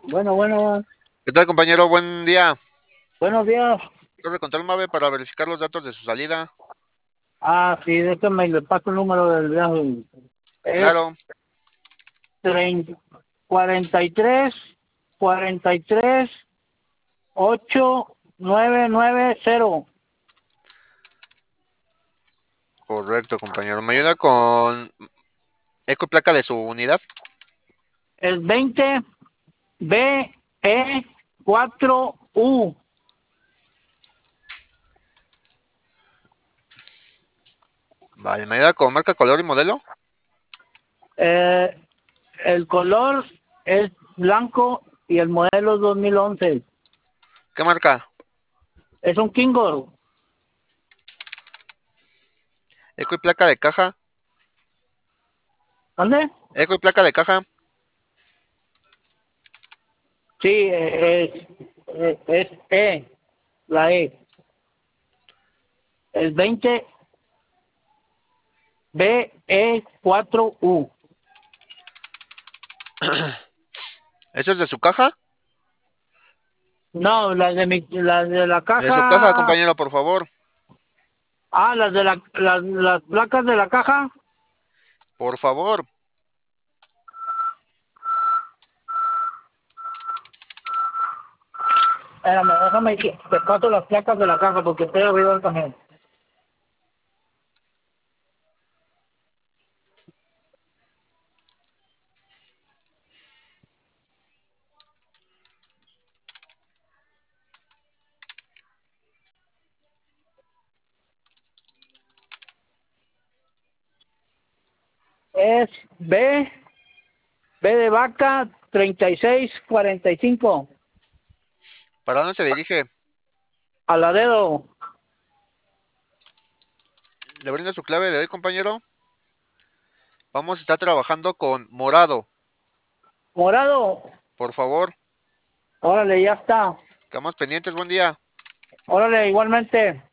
Bueno, ¿Qué tal, compañero? Buen día. buenos días. Corre control MAVE para verificar los datos de su salida. Sí, déjame le paso el número del viaje. Es Claro, 30, 43, 43, 8990. correcto, compañero. ¿Me ayuda con eco y placa de su unidad? Es 20 BE4U. Vale, ¿me ayuda con marca, color y modelo? Eh, el color es blanco y el modelo es 2011. ¿Qué marca? Es un Kingo. Eco y placa de caja. ¿Dónde? Eco y placa de caja. Sí, es la E. El 20 BE4U. ¿Eso es de su caja? No, las de la De su caja, caja. compañero, por favor. Las placas de la caja. Por favor. Espérame, déjame que te paso las placas de la caja porque estoy abriendo el camión. Es B de vaca 3645. ¿Para dónde se dirige? A la dedo. ¿Le brindo su clave de hoy, compañero? Vamos a estar trabajando con morado. Morado. Por favor. Órale, ya está. Quedamos pendientes. Buen día. Órale, igualmente.